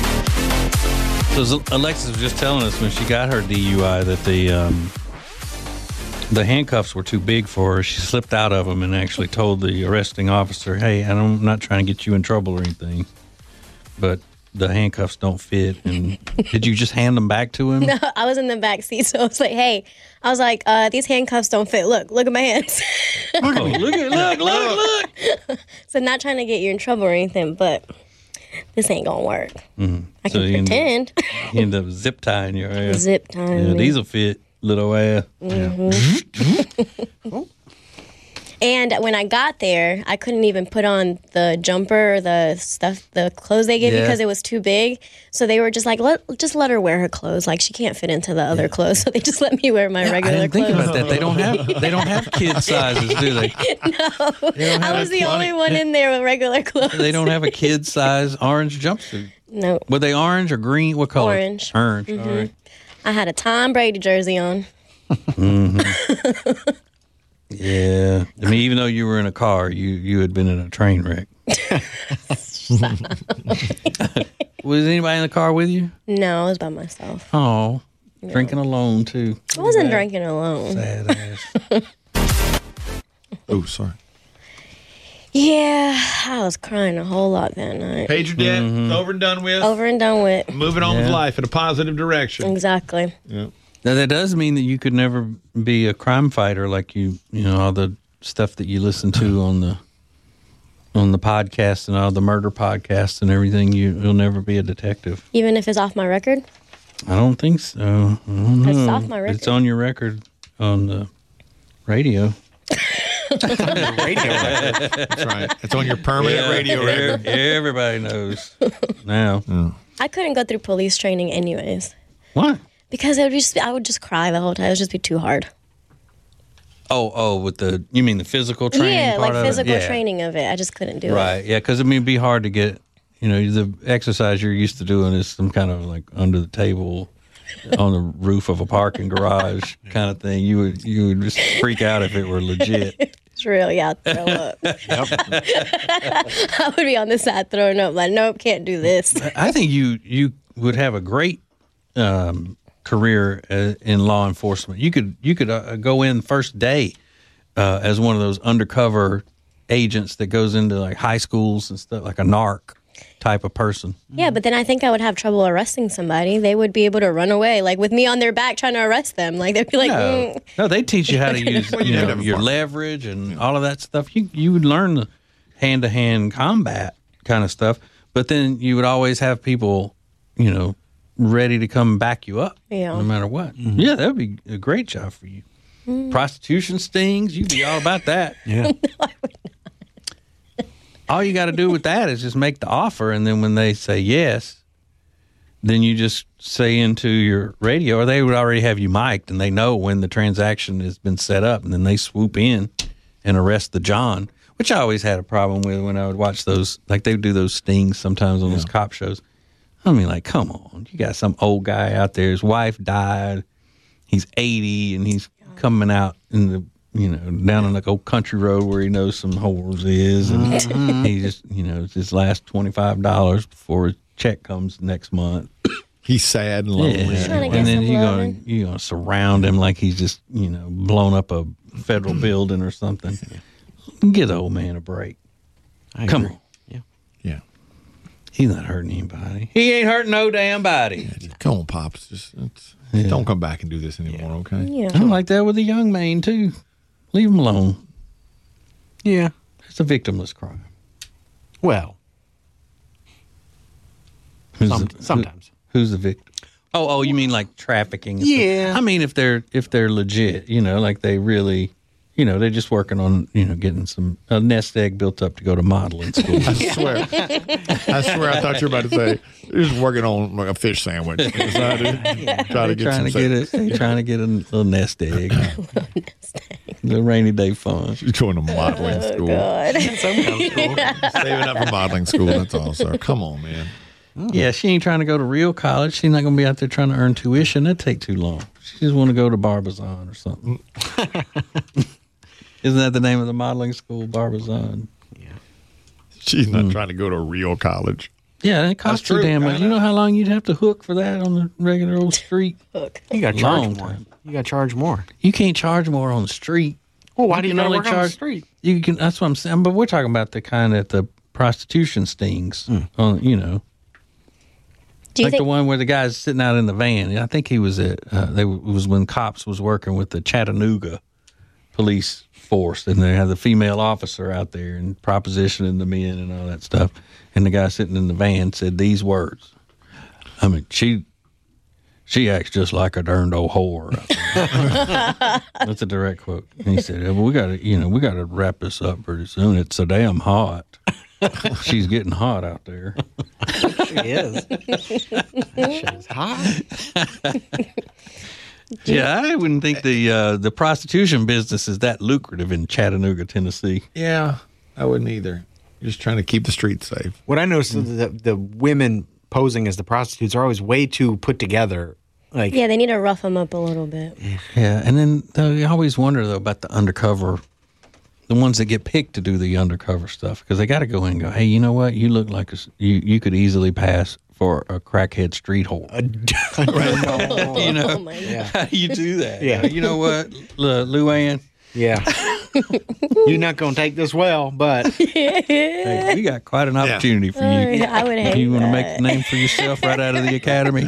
So Alexis was just telling us when she got her D U I that the um, the handcuffs were too big for her. She slipped out of them and actually told the arresting officer, "Hey, I'm not trying to get you in trouble or anything, but the handcuffs don't fit." And did you just hand them back to him? No, I was in the back seat, so I was like, "Hey," I was like, uh, "These handcuffs don't fit. Look, look at my hands." Oh, look at look look look. So not trying to get you in trouble or anything, but this ain't gonna work. Mm-hmm. I so can you pretend. End up, you end up zip tying your ass. Zip tying. Yeah, me. these will fit, little ass. Mm-hmm. And when I got there, I couldn't even put on the jumper or the stuff, the clothes they give Yeah. you because it was too big. So they were just like, let, just let her wear her clothes. Like she can't fit into the other clothes. So they just let me wear my Yeah, regular I didn't clothes. think about that. They don't have they don't have kid sizes, do they? No, They don't have I was a the funny- only one in there with regular clothes. They don't have a kid size orange jumpsuit. No. Were they orange or green? What color? Orange. Orange. Mhm. All right. I had a Tom Brady jersey on. Mm-hmm. Yeah. I mean, even though you were in a car, you, you had been in a train wreck. Was anybody in the car with you? No, I was by myself. Oh, drinking alone, too. I wasn't Sad- drinking alone. Sad ass. Oh, sorry. Yeah, I was crying a whole lot that night. Paid your debt. Mm-hmm. Over and done with. Over and done with. Moving on with Yeah. life in a positive direction. Exactly. Yeah. Now, that does mean that you could never be a crime fighter like you, you know, all the stuff that you listen to on the on the podcast and all the murder podcasts and everything. You, you'll never be a detective. Even if it's off my record? I don't think so. I don't know. It's off my record. It's on your record on the radio. Radio. That's right. It's on your permanent radio record. Everybody knows now. I couldn't go through police training anyways. Why? Because it would just I would just cry the whole time. It would just be too hard. Oh, oh, with the you mean the physical training? yeah, part like of it? physical Yeah. training of it. I just couldn't do it. Right. Yeah, because I mean, it'd be hard to get. You know, the exercise you're used to doing is some kind of like under the table, on the roof of a parking garage kind of thing. You would you would just freak out if it were legit. It's real, yeah, I'd throw up. I would be on the side throwing up, like, nope, can't do this. I think you you would have a great um, career uh, in law enforcement. You could you could uh, go in first day uh, as one of those undercover agents that goes into like high schools and stuff, like a narc type of person. Yeah, but then I think I would have trouble arresting somebody. They would be able to run away, like with me on their back trying to arrest them. Like they'd be like, No, mm. no, they teach you how to use Well, you you have know, to have your fun. leverage and all of that stuff. You you would learn the hand to hand combat kind of stuff, but then you would always have people, you know, ready to come back you up, Yeah. no matter what. Yeah, that would be a great job for you. Prostitution stings, you'd be all about that. Yeah. All you got to do with that is just make the offer, and then when they say yes, then you just say into your radio, or they would already have you mic'd, and they know when the transaction has been set up, and then they swoop in and arrest the John. which I always had a problem with when I would watch those. Like they would do those stings sometimes on those cop shows. I mean, like, come on, you got some old guy out there. His wife died. He's eighty, and he's coming out in the you know down on like old country road where he knows some whores is, and Mm-hmm. he just you know it's his last twenty five dollars before his check comes next month. He's sad and lonely. Yeah, Trying to get and then some you're gonna loving. you gonna surround him like he's just you know blown up a federal building or something. Give the old man a break. I Come agree. on, Yeah. he's not hurting anybody. He ain't hurting no damn body. Come on, Pops. Just, it's, Yeah. don't come back and do this anymore, okay? Yeah. I'm like that with the young man too. Leave him alone. Yeah. It's a victimless crime. Well, Who's some, the- sometimes. Who, who's the victim? Oh, oh, you mean like trafficking? and stuff. Yeah. I mean if they're if they're legit, you know, like they really, you know, they're just working on, you know, getting some a nest egg built up to go to modeling school. I swear. I swear I thought you were about to say, you're just working on like a fish sandwich. Try to, try to get trying some to get it. They trying to get a little nest egg. The rainy day fun. You're going to modeling school. God. Saving up for modeling school. That's all, sir. Come on, man. Yeah, she ain't trying to go to real college. She's not going to be out there trying to earn tuition. That'd take too long. She just want to go to Barbizon or something. Isn't that the name of the modeling school, Barbizon? She's not trying to go to real college. Yeah, it costs too true. damn I much. You know how long you'd have to hook for that on the regular old street? You got to Long charge more. time. You got to charge more. You can't charge more on the street. Well, why do you can not only work on the charge- street? You can. That's what I'm saying. But we're talking about the kind that the prostitution stings. On you know, Do you like the think? one where the guy's sitting out in the van. I think he was at. Uh, they it was when cops was working with the Chattanooga police force, and they had the female officer out there and propositioning the men and all that stuff. And the guy sitting in the van said these words. I mean, she. She acts just like a darned old whore. That's a direct quote. And he said, well, "We got to, you know, we got to wrap this up pretty soon. It's so damn hot. She's getting hot out there." She is. She's hot. Yeah, I wouldn't think the uh, the prostitution business is that lucrative in Chattanooga, Tennessee. Yeah, I wouldn't either. You're just trying to keep the streets safe. What I noticed is that the women posing as the prostitutes are always way too put together. Like, Yeah, they need to rough them up a little bit. Yeah, and then though, you always wonder though about the undercover, the ones that get picked to do the undercover stuff because they got to go in and go, hey, you know what? You look like a, s- you you could easily pass for a crackhead street whore. You know, Oh my God. how do you do that? Yeah. You know what, Lu- Luann? yeah. You're not going to take this well, but Hey, we got quite an opportunity for Oh, you. yeah, I would hate You want to make that. a name for yourself right out of the academy?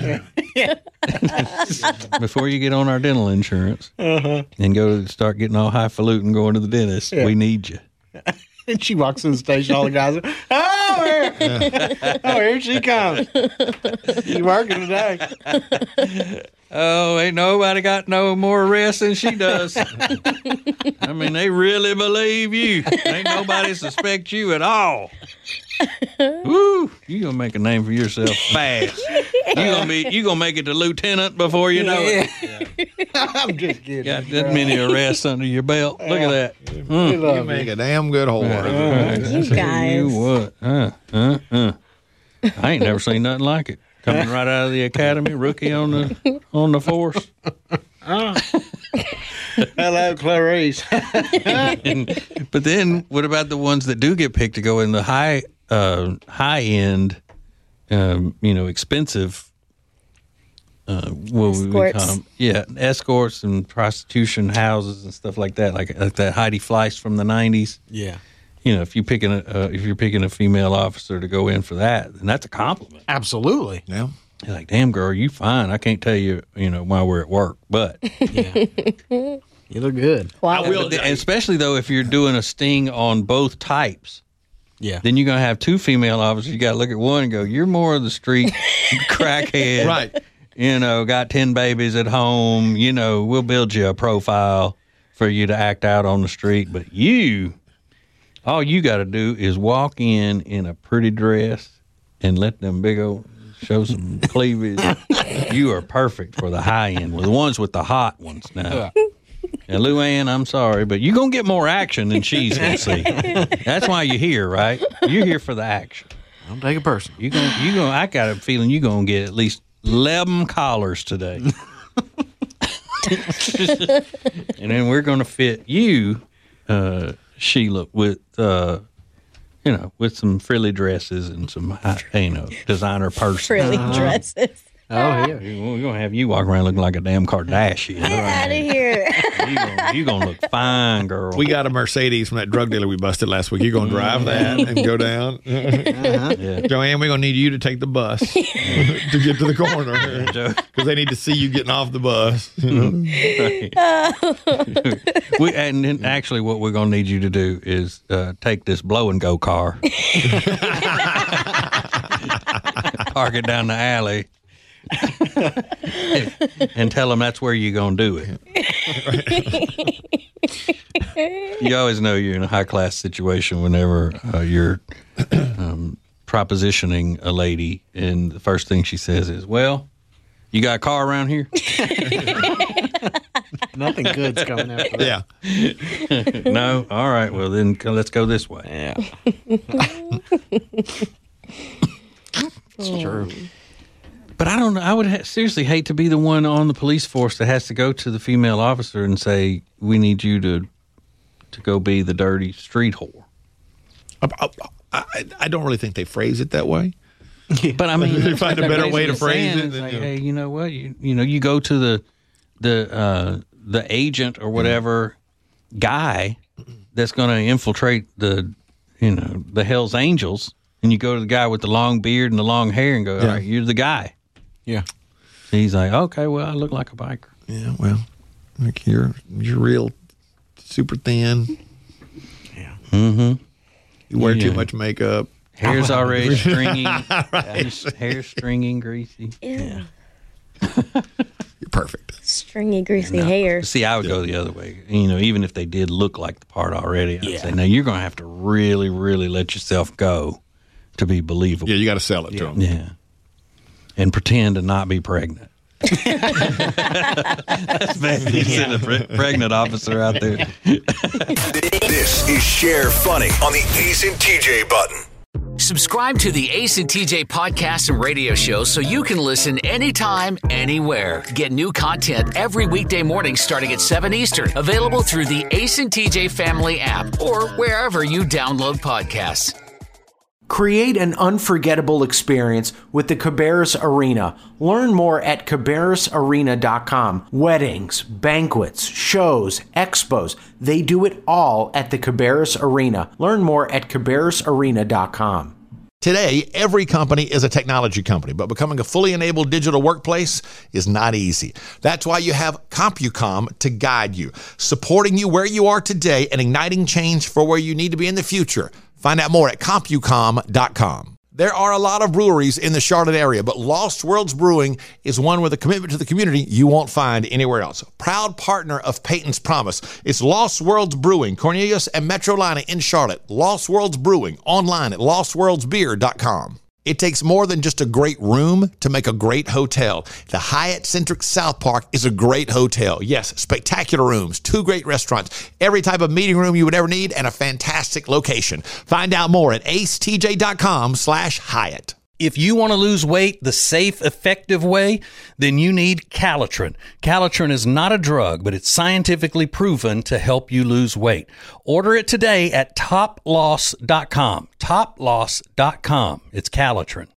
Before you get on our dental insurance and go to start getting all highfalutin going to the dentist, we need you. and she walks in the station, all the guys are, oh, here, oh, here she comes. She's working today. Oh, ain't nobody got no more arrests than she does. I mean, they really believe you. Ain't nobody suspect you at all. Woo! You gonna make a name for yourself fast. You gonna be you gonna make it to lieutenant before you know it. I'm just kidding. Got that many arrests under your belt. Look at that. We You love make a damn good whore. You guys. You what? Uh, uh, uh. I ain't never seen nothing like it. Coming right out of the academy, rookie on the on the force. Hello, Clarice. And- but then, what about the ones that do get picked to go in the high, uh, high end, um, you know, expensive? Uh, what would we Escorts. call them? Yeah, escorts and prostitution houses and stuff like that, like like that Heidi Fleiss from the nineties. Yeah. You know, if you picking a uh, if you're picking a female officer to go in for that, then that's a compliment. Absolutely. Yeah. You're like, damn girl, you fine. I can't tell you, you know, while we're at work, but You look good. Quality. But the- especially though if you're doing a sting on both types. Yeah. Then you're going to have two female officers. You got to look at one and go, you're more of the street crackhead. Right. You know, got ten babies at home. You know, we'll build you a profile for you to act out on the street. But you, all you got to do is walk in in a pretty dress and let them big old, show some cleavage. You are perfect for the high end. Well, the ones with the hot ones now. And Luann, I'm sorry, but you're going to get more action than she's going to see. That's why you're here, right? You're here for the action. Don't take it personal. You're going, you're going, I got a feeling you're going to get at least eleven collars today. And then we're going to fit you, uh, Sheila, with, uh, you know, with some frilly dresses and some, you know, designer purses. Frilly uh-huh. dresses. Oh, yeah. We're going to have you walk around looking like a damn Kardashian. Get out of here. You're going to look fine, girl. We got a Mercedes from that drug dealer we busted last week. You're going to drive that and go down? Uh-huh. Yeah. Joanne, we're going to need you to take the bus to get to the corner because they need to see you getting off the bus. we, and then actually what we're going to need you to do is uh, take this blow-and-go car, park it down the alley, and tell them that's where you're going to do it. You always know you're in a high-class situation whenever uh, you're um, propositioning a lady, and the first thing she says is, well, you got a car around here? Nothing good's coming out of that. Yeah. No? All right, well, then let's go this way. Yeah. It's true. But I don't know. I would ha- seriously hate to be the one on the police force that has to go to the female officer and say, we need you to to go be the dirty street whore. I, I, I don't really think they phrase it that way. But I mean, they find a better way to phrase it. It's like, hey, you know what? You, you know, you go to the the uh, the agent or whatever mm-hmm. guy that's going to infiltrate the, you know, the Hell's Angels, and you go to the guy with the long beard and the long hair and go, all yeah. right, you're the guy. Yeah. He's like, okay, well, I look like a biker. Yeah, well, like you're you're real super thin. Yeah. Mm-hmm. You wear yeah. too much makeup. Hair's already stringy. Right. Hair's stringy and greasy. Yeah. You're perfect. Stringy, greasy no. hair. See, I would go the other way. You know, even if they did look like the part already, I'd yeah. say, now you're going to have to really, really let yourself go to be believable. Yeah, you got to sell it yeah. to them. Yeah. And pretend to not be pregnant. That's bad. You send a pre- pregnant officer out there. This is Share Funny on the Ace and T J button. Subscribe to the Ace and T J podcast and radio show so you can listen anytime, anywhere. Get new content every weekday morning starting at seven Eastern. Available through the Ace and T J family app or wherever you download podcasts. Create an unforgettable experience with the Cabarrus Arena. Learn more at cabarrus arena dot com. Weddings, banquets, shows, expos, they do it all at the Cabarrus Arena. Learn more at cabarrus arena dot com. Today, every company is a technology company, but becoming a fully enabled digital workplace is not easy. That's why you have CompuCom to guide you, supporting you where you are today and igniting change for where you need to be in the future. Find out more at compucom dot com. There are a lot of breweries in the Charlotte area, but Lost Worlds Brewing is one with a commitment to the community you won't find anywhere else. Proud partner of Peyton's Promise. It's Lost Worlds Brewing, Cornelius and Metrolina in Charlotte. Lost Worlds Brewing, online at lost worlds beer dot com. It takes more than just a great room to make a great hotel. The Hyatt Centric South Park is a great hotel. Yes, spectacular rooms, two great restaurants, every type of meeting room you would ever need, and a fantastic location. Find out more at ace t j dot com slash Hyatt. If you want to lose weight the safe, effective way, then you need Calitrin. Calitrin is not a drug, but it's scientifically proven to help you lose weight. Order it today at top loss dot com. top loss dot com. It's Calitrin.